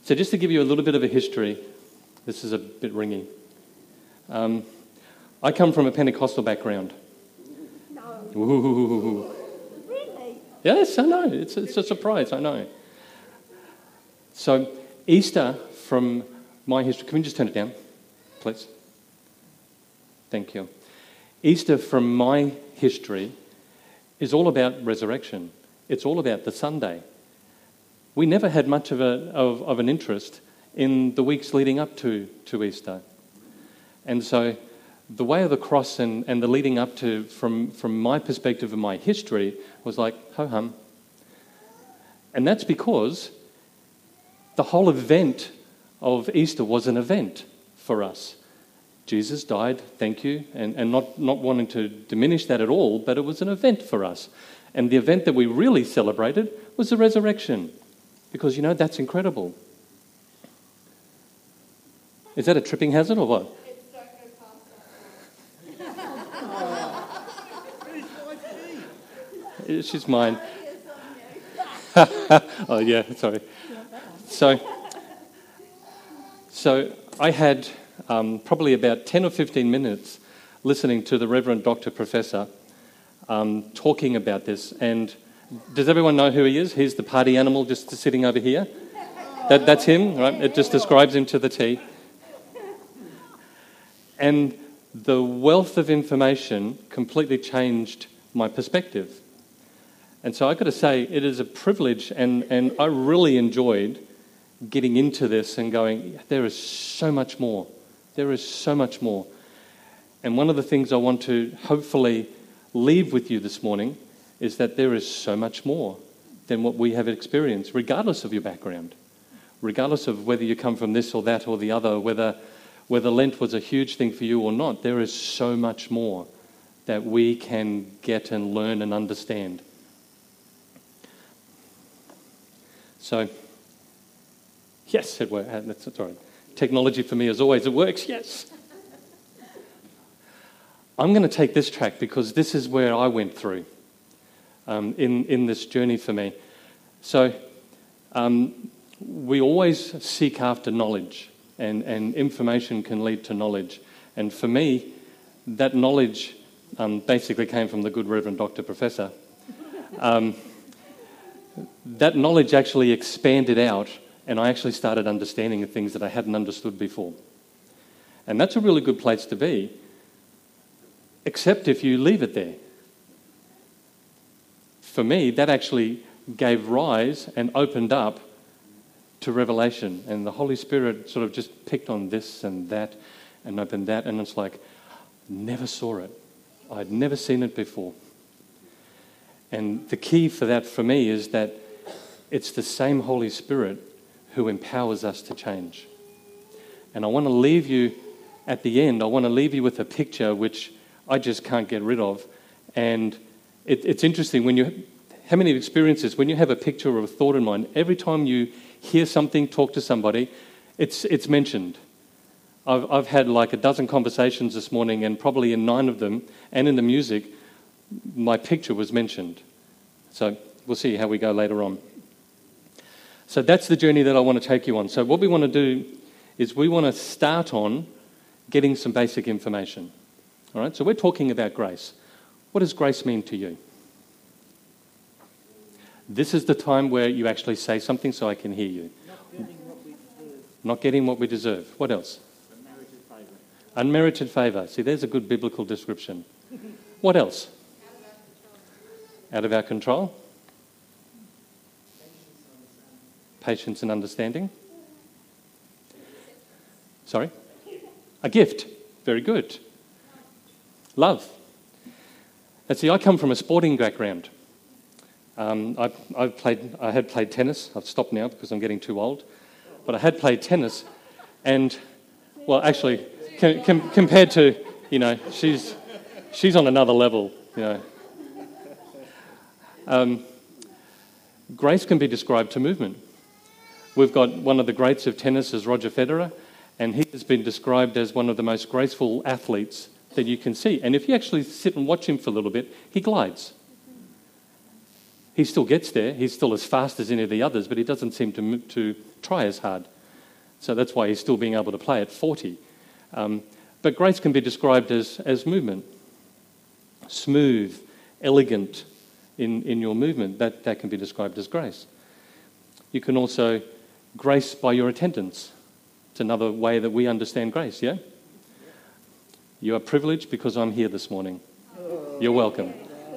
So just to give you a little bit of a history, this is a bit ringy. I come from a Pentecostal background. No. Ooh. Really? Yes, I know. It's a surprise, I know. So Easter from my history... Can we just turn it down, please? Thank you. Easter from my history is all about resurrection. It's all about the Sunday. We never had much of an interest in the weeks leading up to Easter. And so the way of the cross and the leading up to, from my perspective and my history, was like, ho-hum. And that's because the whole event of Easter was an event for us. Jesus died, thank you, and not wanting to diminish that at all, but it was an event for us. And the event that we really celebrated was the resurrection, because, that's incredible. Is that a tripping hazard or what? She's mine. Oh, yeah, sorry. So I had probably about 10 or 15 minutes listening to the Reverend Dr. Professor talking about this. And does everyone know who he is? He's the party animal just sitting over here. That's him, right? It just describes him to the T. And the wealth of information completely changed my perspective. And so I've got to say, it is a privilege, and I really enjoyed getting into this and going, there is so much more. There is so much more. And one of the things I want to hopefully leave with you this morning is that there is so much more than what we have experienced, regardless of your background, regardless of whether you come from this or that or the other, whether Lent was a huge thing for you or not. There is so much more that we can get and learn and understand. So, yes, it works. That's all right. Technology for me, as always, it works, yes. I'm going to take this track because this is where I went through in this journey for me. So, we always seek after knowledge, and information can lead to knowledge. And for me, that knowledge basically came from the good Reverend Dr. Professor. That knowledge actually expanded out, and I actually started understanding the things that I hadn't understood before. And that's a really good place to be, except if you leave it there. For me, that actually gave rise and opened up to revelation, and the Holy Spirit sort of just picked on this and that and opened that, and it's like, never saw it. I'd never seen it before. And the key for that for me is that it's the same Holy Spirit who empowers us to change. And I want to leave you, at the end, I want to leave you with a picture which I just can't get rid of. And it's interesting, how many experiences, when you have a picture or a thought in mind, every time you hear something, talk to somebody, it's mentioned. I've had like a dozen conversations this morning, and probably in 9 of them, and in the music, my picture was mentioned. So we'll see how we go later on. So that's the journey that I want to take you on. So what we want to do is we want to start on getting some basic information. All right, so we're talking about grace. What does grace mean to you? This is the time where you actually say something so I can hear you. Not getting what we deserve. What else? Unmerited favour. Unmerited favour. See, there's a good biblical description. What else? Out of our control. Patience and understanding. Sorry? A gift. Very good. Love. And see, I come from a sporting background. I had played tennis. I've stopped now because I'm getting too old. But I had played tennis, and, well, actually, compared to, she's on another level, Grace can be described to movement. We've got one of the greats of tennis is Roger Federer, and he has been described as one of the most graceful athletes that you can see. And if you actually sit and watch him for a little bit, he glides. He still gets there. He's still as fast as any of the others, but he doesn't seem to try as hard. So that's why he's still being able to play at 40. But grace can be described as movement. Smooth, elegant in your movement. That can be described as grace. You can also grace by your attendance. It's another way that we understand grace, yeah? You are privileged because I'm here this morning. You're welcome.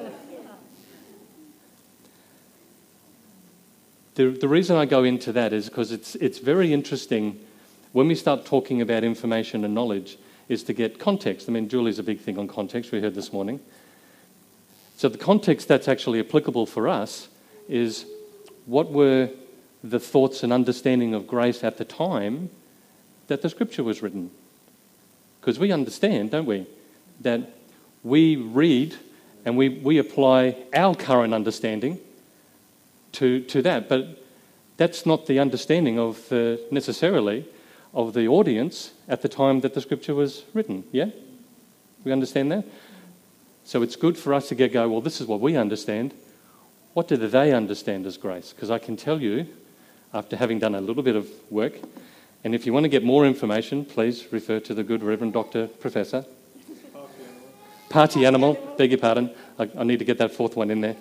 The reason I go into that is because it's very interesting when we start talking about information and knowledge is to get context. I mean, Julie's a big thing on context, we heard this morning. So the context that's actually applicable for us is what were the thoughts and understanding of grace at the time that the scripture was written. Because we understand, don't we, that we read and we apply our current understanding to that. But that's not the understanding of necessarily of the audience at the time that the scripture was written, yeah? We understand that? So it's good for us to go, well, this is what we understand. What do they understand as grace? Because I can tell you, after having done a little bit of work, and if you want to get more information, please refer to the good Reverend Dr. Professor. Party animal, beg your pardon. I need to get that fourth one in there.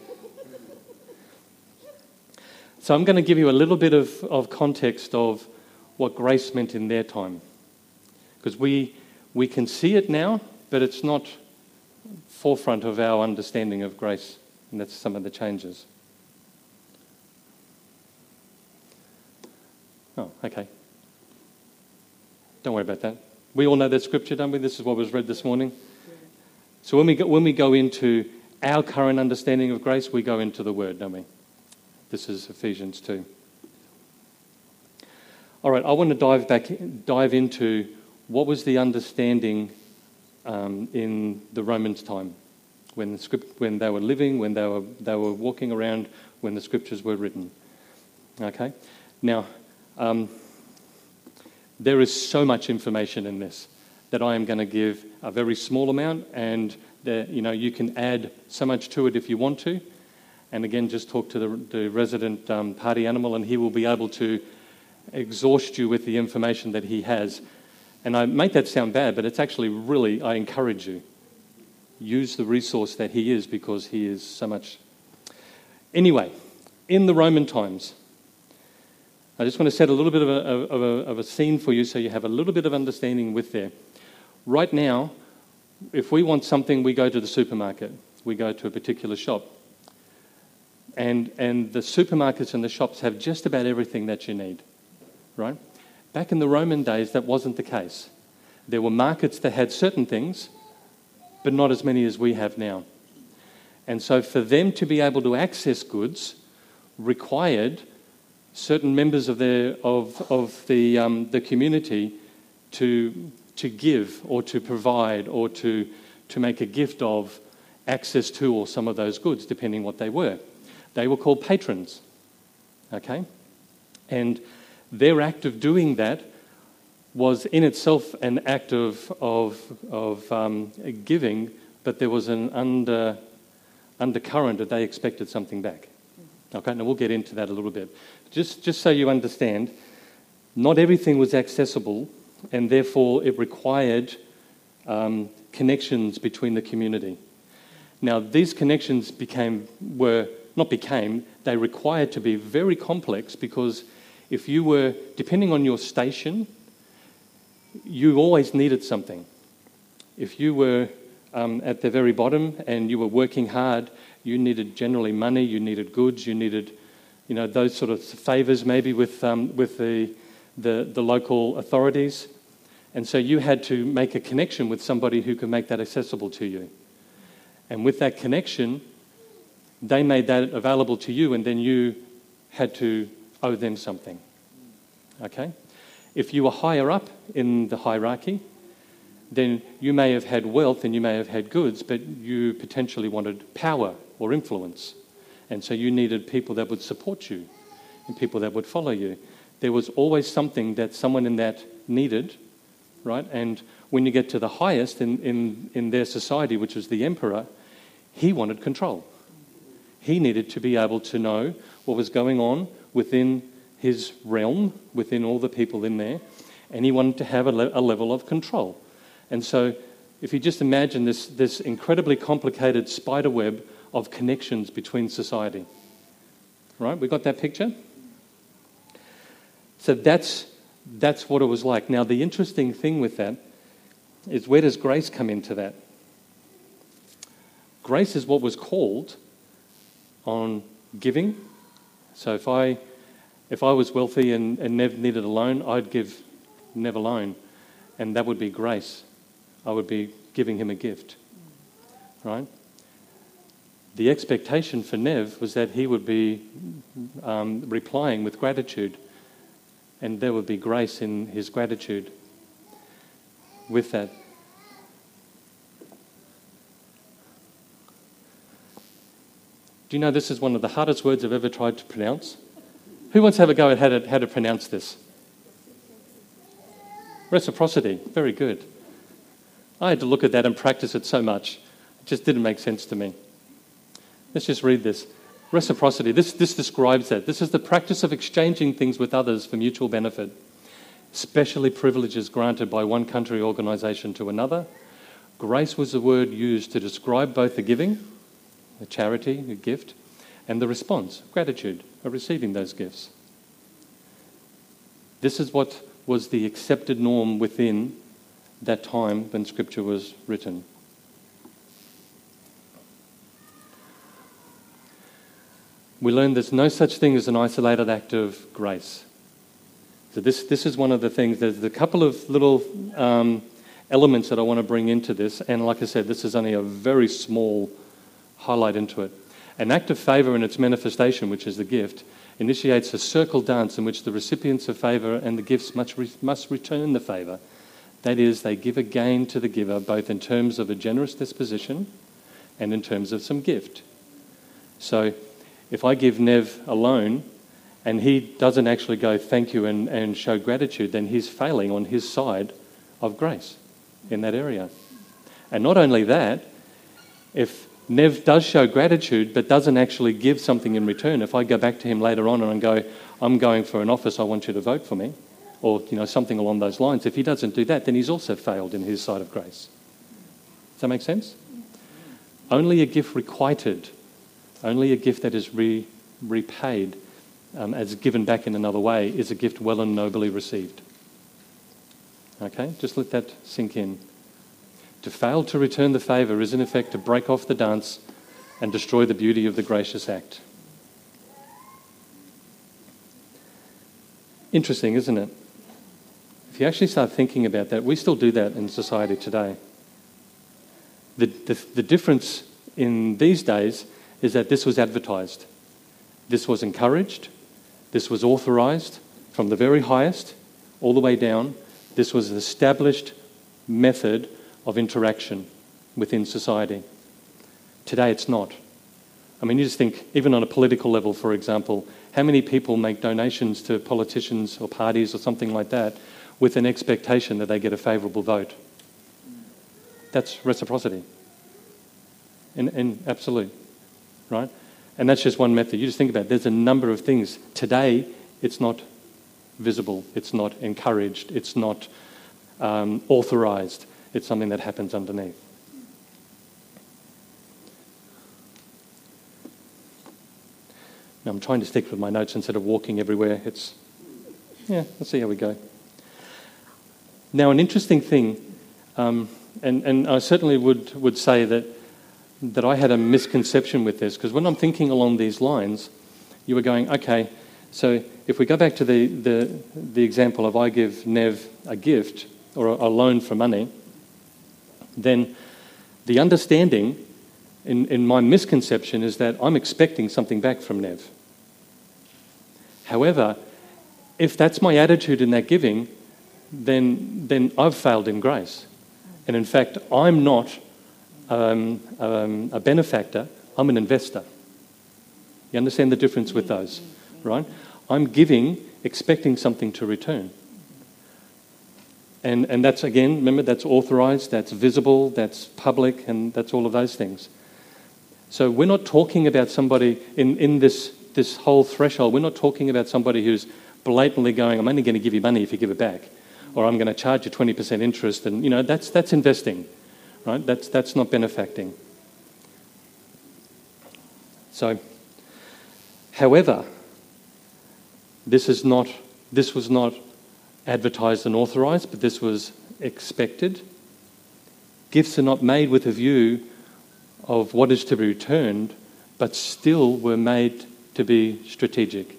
So I'm going to give you a little bit of context of what grace meant in their time. Because we can see it now, but it's not forefront of our understanding of grace. And that's some of the changes. Oh, okay. Don't worry about that. We all know that scripture, don't we? This is what was read this morning. So when we go into our current understanding of grace, we go into the Word, don't we? This is Ephesians 2. All right, I want to dive into what was the understanding in the Romans' time, when they were living, when they were walking around, when the scriptures were written. Okay, now there is so much information in this that I am going to give a very small amount, and you can add so much to it if you want to. And again, just talk to the resident party animal, and he will be able to exhaust you with the information that he has. And I make that sound bad, but it's actually really, I encourage you. Use the resource that he is, because he is so much. Anyway, in the Roman times, I just want to set a little bit of a scene for you so you have a little bit of understanding with there. Right now, if we want something, we go to the supermarket. We go to a particular shop. And the supermarkets and the shops have just about everything that you need, right? Back in the Roman days, that wasn't the case. There were markets that had certain things, but not as many as we have now. And so for them to be able to access goods required certain members of the community to give or to provide or to make a gift of access to or some of those goods, depending what they were. They were called patrons, okay? And their act of doing that was in itself an act of giving, but there was an undercurrent that they expected something back. Okay, now we'll get into that a little bit. Just so you understand, not everything was accessible, and therefore it required connections between the community. Now, these connections they required to be very complex, because if you were, depending on your station, you always needed something. If you were at the very bottom and you were working hard, you needed generally money, you needed goods, you needed, those sort of favours maybe with the local authorities. And so you had to make a connection with somebody who could make that accessible to you. And with that connection, they made that available to you, and then you had to owe them something. Okay? If you were higher up in the hierarchy, then you may have had wealth and you may have had goods, but you potentially wanted power or influence. And so you needed people that would support you and people that would follow you. There was always something that someone in that needed, right? And when you get to the highest in their society, which was the emperor, he wanted control. He needed to be able to know what was going on within his realm within all the people in there, and he wanted to have a level of control. And so if you just imagine this incredibly complicated spider web of connections between society. Right? We got that picture? So that's what it was like. Now, the interesting thing with that is, where does grace come into that? Grace is what was called on giving. So if I was wealthy and Nev needed a loan, I'd give Nev a loan, and that would be grace. I would be giving him a gift, right? The expectation for Nev was that he would be replying with gratitude, and there would be grace in his gratitude with that. Do you know this is one of the hardest words I've ever tried to pronounce? Who wants to have a go at how to pronounce this? Reciprocity. Very good. I had to look at that and practice it so much. It just didn't make sense to me. Let's just read this. Reciprocity. This describes that. This is the practice of exchanging things with others for mutual benefit, especially privileges granted by one country organisation to another. Grace was the word used to describe both the giving, the charity, the gift, and the response, gratitude, of receiving those gifts. This is what was the accepted norm within that time when Scripture was written. We learn there's no such thing as an isolated act of grace. So this is one of the things. There's a couple of little elements that I want to bring into this, and like I said, this is only a very small highlight into it. An act of favour in its manifestation, which is the gift, initiates a circle dance in which the recipients of favour and the gifts must return the favour. That is, they give again to the giver, both in terms of a generous disposition and in terms of some gift. So if I give Nev a loan and he doesn't actually go thank you and show gratitude, then he's failing on his side of grace in that area. And not only that, if Nev does show gratitude but doesn't actually give something in return, if I go back to him later on and go, I'm going for an office, I want you to vote for me, or something along those lines, if he doesn't do that, then he's also failed in his side of grace. Does that make sense? Only a gift requited, only a gift that is repaid as given back in another way is a gift well and nobly received. Okay, just let that sink in. To fail to return the favour is in effect to break off the dance and destroy the beauty of the gracious act. Interesting, isn't it? If you actually start thinking about that, we still do that in society today. The difference in these days is that this was advertised. This was encouraged. This was authorised from the very highest all the way down. This was an established method of interaction within society. Today it's not. I mean, you just think, even on a political level, for example, how many people make donations to politicians or parties or something like that with an expectation that they get a favourable vote? That's reciprocity. In absolute, right? And that's just one method. You just think about it. There's a number of things. Today, it's not visible. It's not encouraged. It's not authorised. It's something that happens underneath. Now, I'm trying to stick with my notes instead of walking everywhere. Let's see how we go. Now, an interesting thing, and I certainly would say that I had a misconception with this, because when I'm thinking along these lines, you were going, okay, so if we go back to the example of I give Nev a gift or a loan for money, then the understanding in my misconception is that I'm expecting something back from Nev. However, if that's my attitude in that giving, then I've failed in grace. And in fact, I'm not a benefactor, I'm an investor. You understand the difference with those, right? I'm giving, expecting something to return. And that's, again, remember, that's authorised, that's visible, that's public, and that's all of those things. So we're not talking about somebody in this whole threshold, we're not talking about somebody who's blatantly going, I'm only going to give you money if you give it back, or I'm going to charge you 20% interest, and that's investing, right? That's not benefacting. So, however, this was not advertised and authorised, but this was expected. Gifts are not made with a view of what is to be returned, but still were made to be strategic.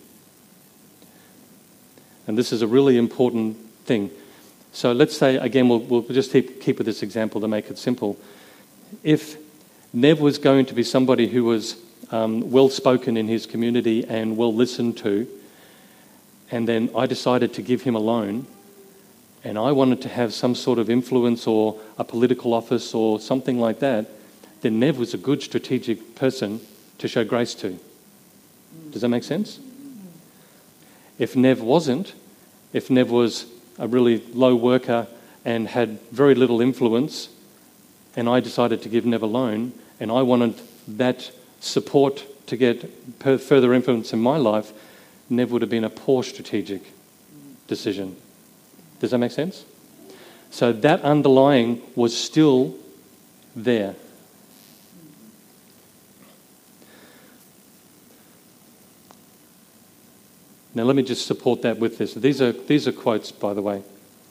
And this is a really important thing. So let's say, again, we'll just keep with this example to make it simple. If Nev was going to be somebody who was well-spoken in his community and well listened to, and then I decided to give him a loan, and I wanted to have some sort of influence or a political office or something like that, then Nev was a good strategic person to show grace to. Does that make sense? If Nev wasn't, if Nev was a really low worker and had very little influence, and I decided to give Nev a loan, and I wanted that support to get further influence in my life, Nev would have been a poor strategic decision. Does that make sense? So that underlying was still there. Now let me just support that with this. These are quotes, by the way.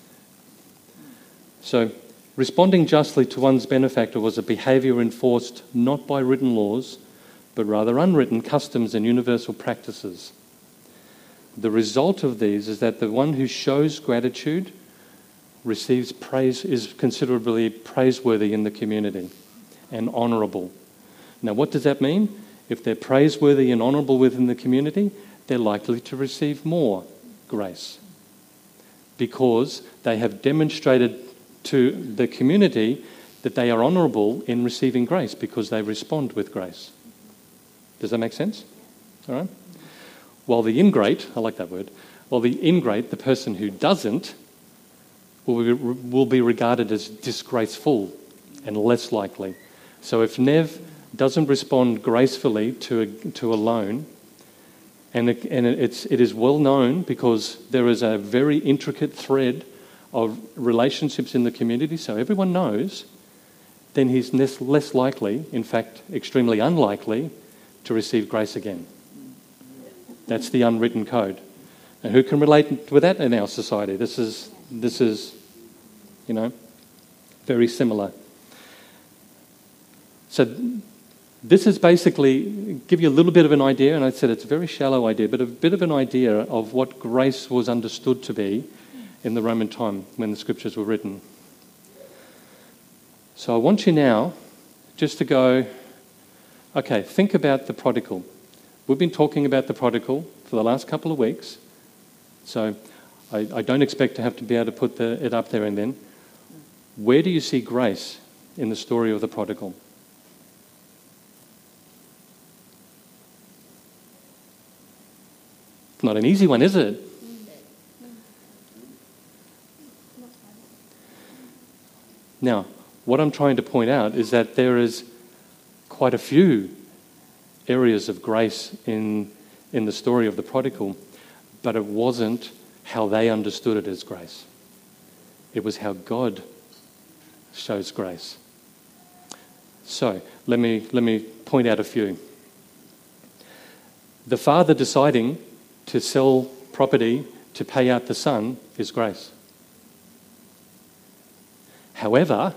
So, responding justly to one's benefactor was a behaviour enforced not by written laws, but rather unwritten customs and universal practices. The result of these is that the one who shows gratitude receives praise, is considerably praiseworthy in the community and honourable. Now, what does that mean? If they're praiseworthy and honourable within the community, they're likely to receive more grace because they have demonstrated to the community that they are honourable in receiving grace because they respond with grace. Does that make sense? All right? While the ingrate, I like that word, while the ingrate, the person who doesn't, will be regarded as disgraceful and less likely. So if Nev doesn't respond gracefully to a loan, and it is well known because there is a very intricate thread of relationships in the community, so everyone knows, then he's less likely, in fact extremely unlikely, to receive grace again. That's the unwritten code. And who can relate with that in our society? This is very similar. So this is basically, give you a little bit of an idea, and I said it's a very shallow idea, but a bit of an idea of what grace was understood to be in the Roman time when the scriptures were written. So I want you now just to go, okay, think about the prodigal. We've been talking about the prodigal for the last couple of weeks, so I don't expect to have to be able to put it up there and then. Where do you see grace in the story of the prodigal? Not an easy one, is it? Now, what I'm trying to point out is that there is quite a few areas of grace in the story of the prodigal, but it wasn't how they understood it as grace. It was how God shows grace. So, let me point out a few. The father deciding to sell property to pay out the son is grace. However,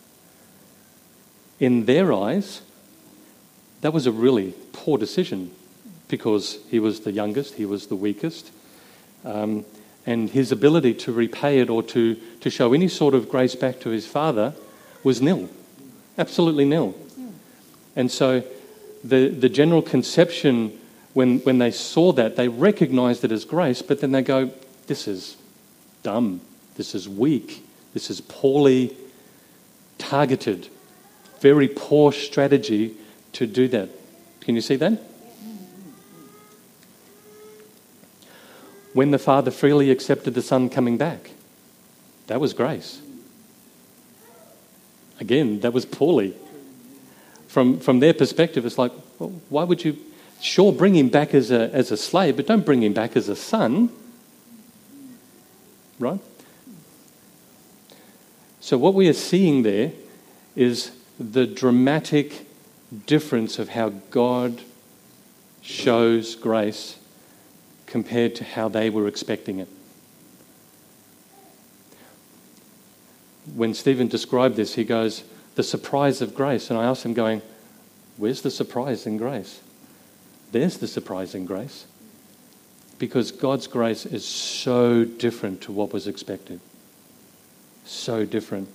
in their eyes, that was a really poor decision because he was the youngest, he was the weakest, and his ability to repay it or to show any sort of grace back to his father was nil, absolutely nil. And so the general conception when they saw that, they recognised it as grace, but then they go, this is dumb, this is weak, this is poorly targeted, very poor strategy to do that. Can you see that? When the father freely accepted the son coming back, that was grace. Again, that was poorly. From their perspective, it's like, well, why would you... Sure, bring him back as a slave, but don't bring him back as a son. right? So what we are seeing there is the dramatic difference of how God shows grace compared to how they were expecting it. When Stephen described this, he goes, the surprise of grace. And I asked him going, where's the surprise in grace? There's the surprise in grace. Because God's grace is so different to what was expected. So different.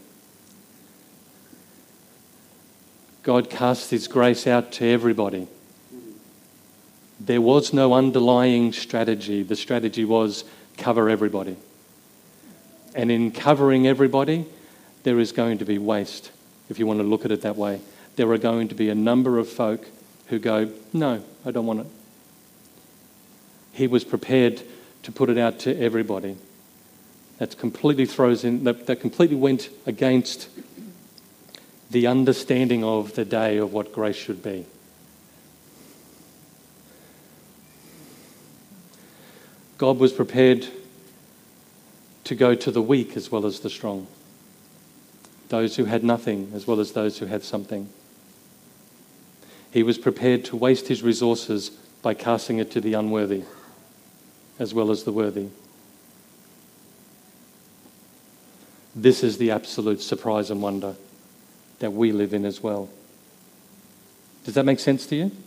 God casts his grace out to everybody. There was no underlying strategy. The strategy was cover everybody. And in covering everybody, there is going to be waste, if you want to look at it that way. There are going to be a number of folk who go, no, I don't want it. He was prepared to put it out to everybody. That completely completely went against the understanding of the day of what grace should be. God was prepared to go to the weak as well as the strong. Those who had nothing as well as those who had something. He was prepared to waste his resources by casting it to the unworthy as well as the worthy. This is the absolute surprise and wonder that we live in as well. Does that make sense to you?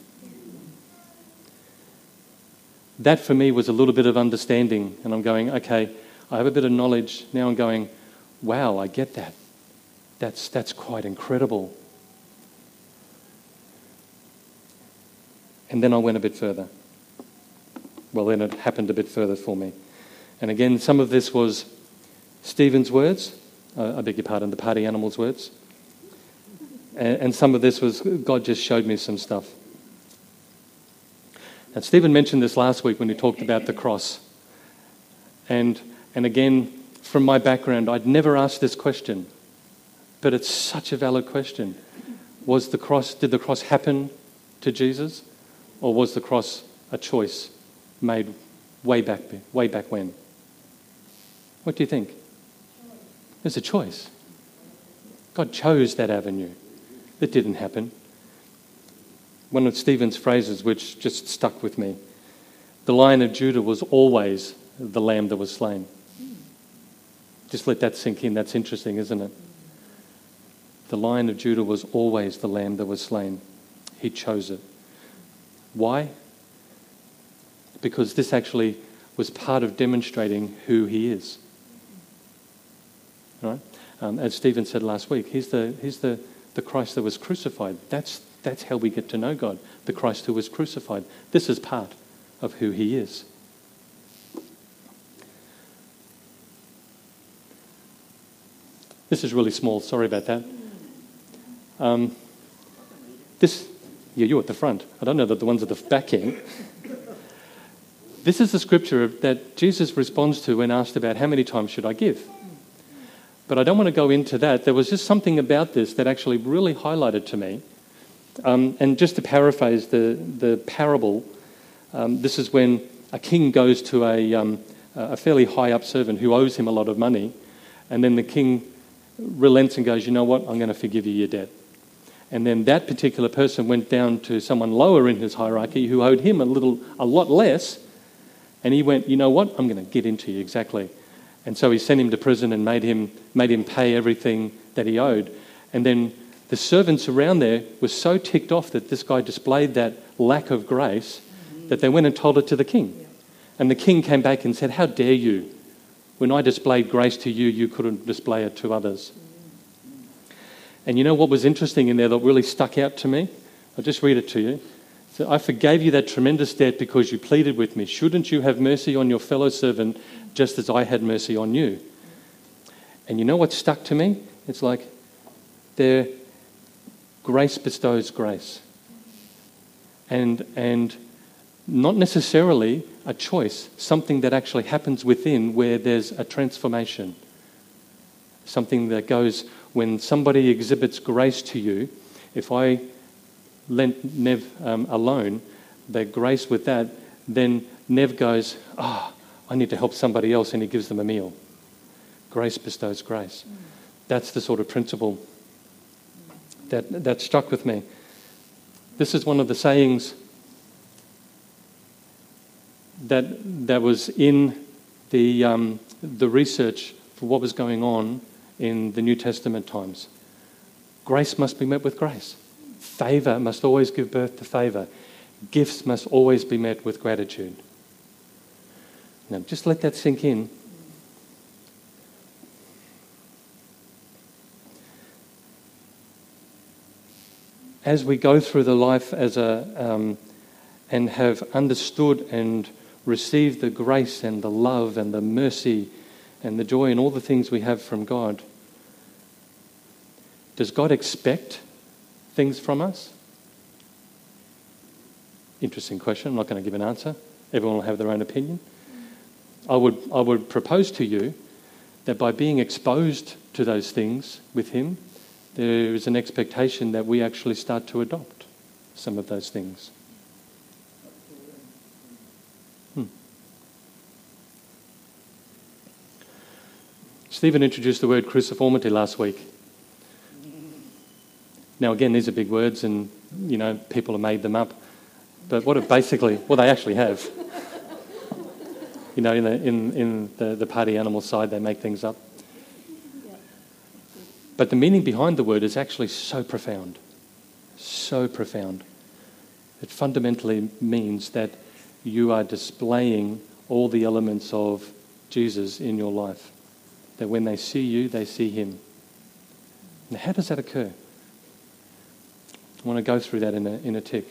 That for me was a little bit of understanding, and I'm going, okay, I have a bit of knowledge. Now I'm going, wow, I get that. That's quite incredible. And then I went a bit further. Well, then it happened a bit further for me. And again, some of this was Stephen's words. I beg your pardon, the party animal's words. And some of this was God just showed me some stuff. And Stephen mentioned this last week when he talked about the cross. And again, from my background, I'd never asked this question, but it's such a valid question. Did the cross happen to Jesus, or was the cross a choice made way back when? What do you think? It's a choice. God chose that avenue. It didn't happen. One of Stephen's phrases which just stuck with me. The Lion of Judah was always the lamb that was slain. Just let that sink in. That's interesting, isn't it? The Lion of Judah was always the lamb that was slain. He chose it. Why? Because this actually was part of demonstrating who he is. Right? As Stephen said last week, he's the Christ that was crucified. That's how we get to know God, the Christ who was crucified. This is part of who he is. This is really small, sorry about that. You're at the front. I don't know that the ones at the back can. This is the scripture that Jesus responds to when asked about how many times should I give. But I don't want to go into that. There was just something about this that actually really highlighted to me. And just to paraphrase the parable, this is when a king goes to a fairly high-up servant who owes him a lot of money, and then the king relents and goes, you know what, I'm going to forgive you your debt. And then that particular person went down to someone lower in his hierarchy who owed him a lot less, and he went, you know what, I'm going to get into you, exactly. And so he sent him to prison and made him pay everything that he owed. And then the servants around there were so ticked off that this guy displayed that lack of grace that they went and told it to the king. And the king came back and said, how dare you? When I displayed grace to you, you couldn't display it to others. And you know what was interesting in there that really stuck out to me? I'll just read it to you. So, I forgave you that tremendous debt because you pleaded with me. Shouldn't you have mercy on your fellow servant just as I had mercy on you? And you know what stuck to me? It's like their grace bestows grace. And not necessarily a choice, something that actually happens within where there's a transformation. Something that goes, when somebody exhibits grace to you, if I lent Nev a loan, the grace with that, then Nev goes, I need to help somebody else, and he gives them a meal. Grace bestows grace. That's the sort of principle that struck with me. This is one of the sayings that was in the research for what was going on in the New Testament times. Grace must be met with grace. Favour must always give birth to favour. Gifts must always be met with gratitude. Now, just let that sink in. As we go through the life and have understood and received the grace and the love and the mercy and the joy and all the things we have from God, does God expect things from us? Interesting question. I'm not going to give an answer. Everyone will have their own opinion. I would propose to you that by being exposed to those things with him, there is an expectation that we actually start to adopt some of those things. Stephen introduced the word cruciformity last week. Now, again, these are big words and, people have made them up. But what it basically, well, they actually have. In the party animal side, they make things up. But the meaning behind the word is actually so profound. So profound. It fundamentally means that you are displaying all the elements of Jesus in your life. That when they see you, they see him. Now, how does that occur? I want to go through that in a tick.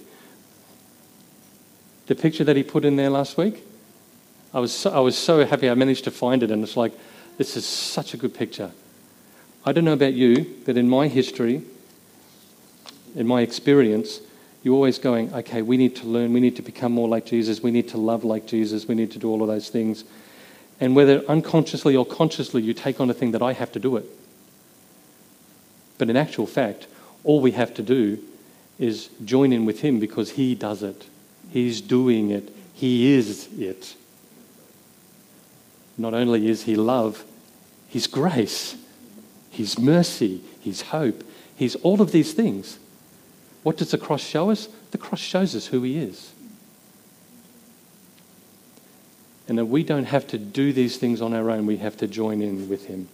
The picture that he put in there last week, I was so happy I managed to find it, and it's like, this is such a good picture. I don't know about you, but in my history, in my experience, you're always going, okay, we need to learn, we need to become more like Jesus, we need to love like Jesus, we need to do all of those things. And whether unconsciously or consciously you take on a thing that I have to do it. But in actual fact, all we have to do is join in with him because he does it. He's doing it. He is it. Not only is he love, he's grace, he's mercy, he's hope, he's all of these things. What does the cross show us? The cross shows us who he is. And that we don't have to do these things on our own, we have to join in with him.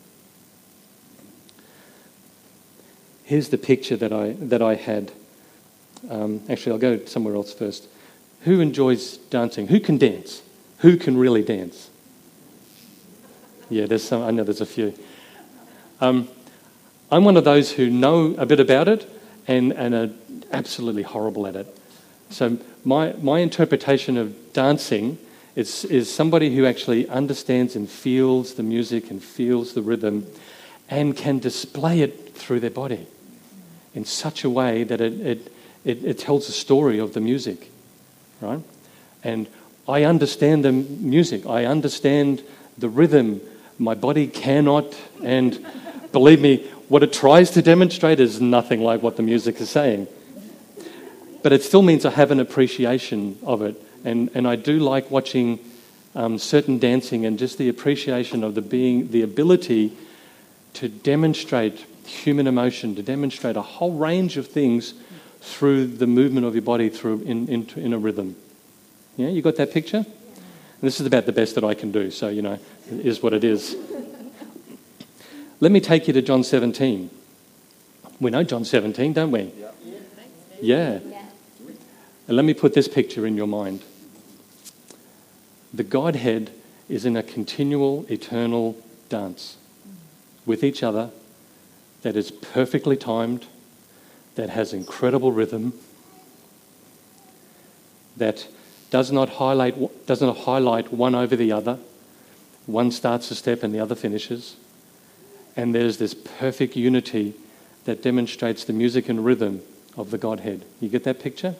Here's the picture that I had. Actually, I'll go somewhere else first. Who enjoys dancing? Who can dance? Who can really dance? Yeah, I know there's a few. I'm one of those who know a bit about it and are absolutely horrible at it. So my interpretation of dancing is somebody who actually understands and feels the music and feels the rhythm and can display it through their body in such a way that it tells a story of the music, right? And I understand the music. I understand the rhythm. My body cannot, and believe me, what it tries to demonstrate is nothing like what the music is saying. But it still means I have an appreciation of it. And I do like watching certain dancing and just the appreciation of the ability to demonstrate human emotion, to demonstrate a whole range of things through the movement of your body in a rhythm. Yeah, you got that picture? And this is about the best that I can do, so, it is what it is. Let me take you to John 17. We know John 17, don't we? Yeah. And let me put this picture in your mind. The Godhead is in a continual, eternal dance with each other that is perfectly timed, that has incredible rhythm, that does not highlight one over the other. One starts a step and the other finishes. And there's this perfect unity that demonstrates the music and rhythm of the Godhead. You get that picture?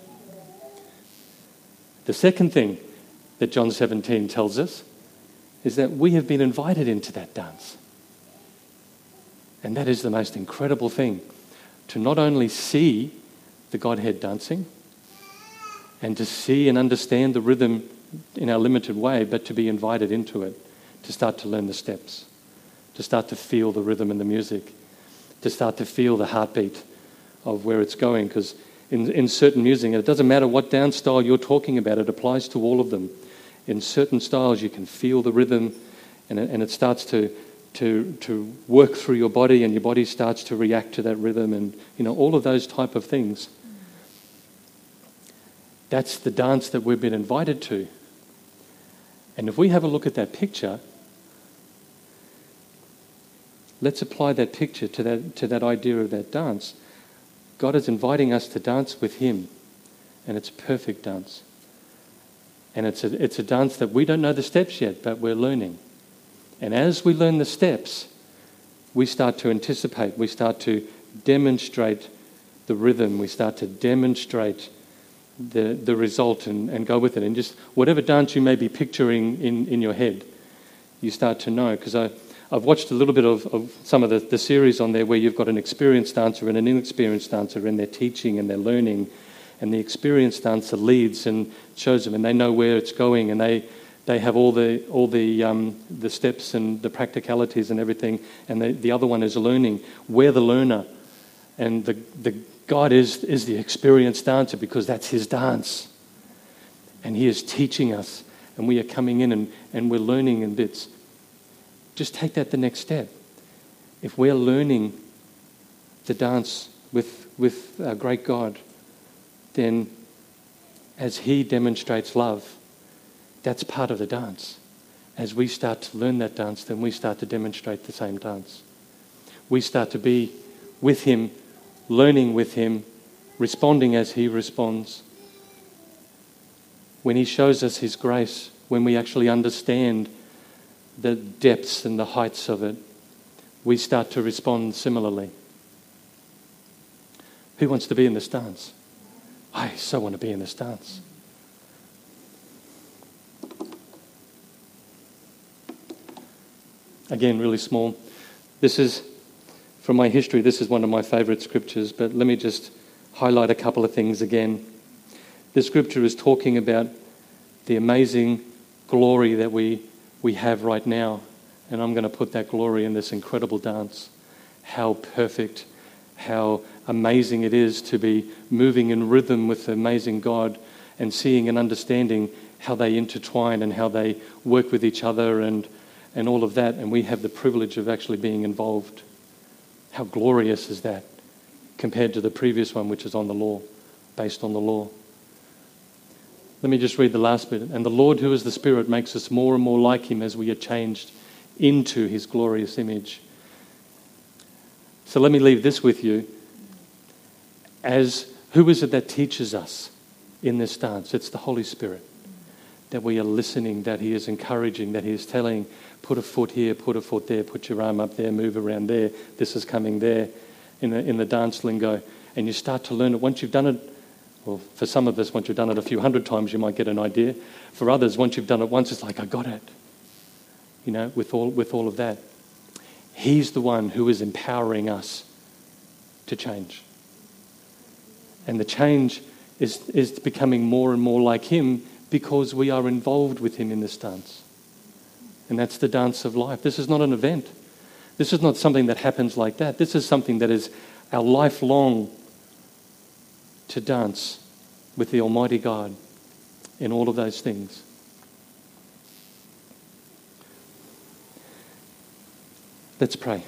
The second thing that John 17 tells us is that we have been invited into that dance. And that is the most incredible thing, to not only see the Godhead dancing and to see and understand the rhythm in our limited way, but to be invited into it, to start to learn the steps, to start to feel the rhythm and the music, to start to feel the heartbeat of where it's going. Because in certain music, and it doesn't matter what dance style you're talking about, it applies to all of them. In certain styles, you can feel the rhythm, and it starts to work through your body, and your body starts to react to that rhythm, and all of those type of things. That's the dance that we've been invited to. And if we have a look at that picture, let's apply that picture to that idea of that dance. God is inviting us to dance with Him, and it's a perfect dance. And it's a dance that we don't know the steps yet, but we're learning. And as we learn the steps, we start to anticipate, we start to demonstrate the rhythm, we start to demonstrate the result and go with it. And just whatever dance you may be picturing in your head, you start to know. Because I've watched a little bit of some of the series on there where you've got an experienced dancer and an inexperienced dancer, and they're teaching and they're learning, and the experienced dancer leads and shows them, and they know where it's going, and they have all the steps and the practicalities and everything, and the other one is learning. We're the learner, and the God is the experienced dancer, because that's His dance, and He is teaching us, and we are coming in and we're learning in bits. Just take that the next step. If we're learning the dance with our great God, then as He demonstrates love, that's part of the dance. As we start to learn that dance, then we start to demonstrate the same dance. We start to be with Him, learning with Him, responding as He responds. When He shows us His grace, when we actually understand the depths and the heights of it, we start to respond similarly. Who wants to be in this dance? I so want to be in this dance. Again, really small. This is, from my history, this is one of my favourite scriptures, but let me just highlight a couple of things again. This scripture is talking about the amazing glory that we have right now, and I'm going to put that glory in this incredible dance. How perfect, how amazing it is to be moving in rhythm with the amazing God, and seeing and understanding how they intertwine and how they work with each other and all of that, and we have the privilege of actually being involved. How glorious is that compared to the previous one, which is on the law, based on the law. Let me just read the last bit. And the Lord, who is the Spirit, makes us more and more like Him as we are changed into His glorious image. So let me leave this with you. Who is it that teaches us in this dance? It's the Holy Spirit. That we are listening, that He is encouraging, that He is telling, put a foot here, put a foot there, put your arm up there, move around there, this is coming there, in the dance lingo. And you start to learn it. Once you've done it, well, for some of us, once you've done it a few hundred times, you might get an idea. For others, once you've done it once, it's like, I got it. With all of that. He's the one who is empowering us to change. And the change is becoming more and more like Him, because we are involved with Him in this dance. And that's the dance of life. This is not an event. This is not something that happens like that. This is something that is our lifelong to dance with the Almighty God in all of those things. Let's pray.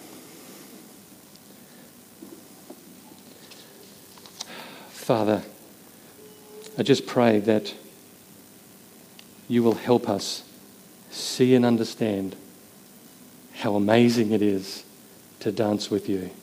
Father, I just pray that You will help us see and understand how amazing it is to dance with You.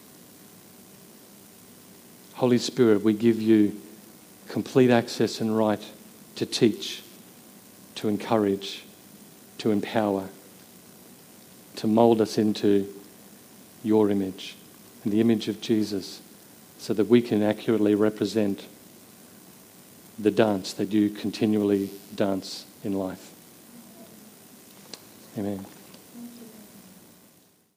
Holy Spirit, we give You complete access and right to teach, to encourage, to empower, to mould us into Your image and the image of Jesus, so that we can accurately represent the dance that You continually dance in life. Amen.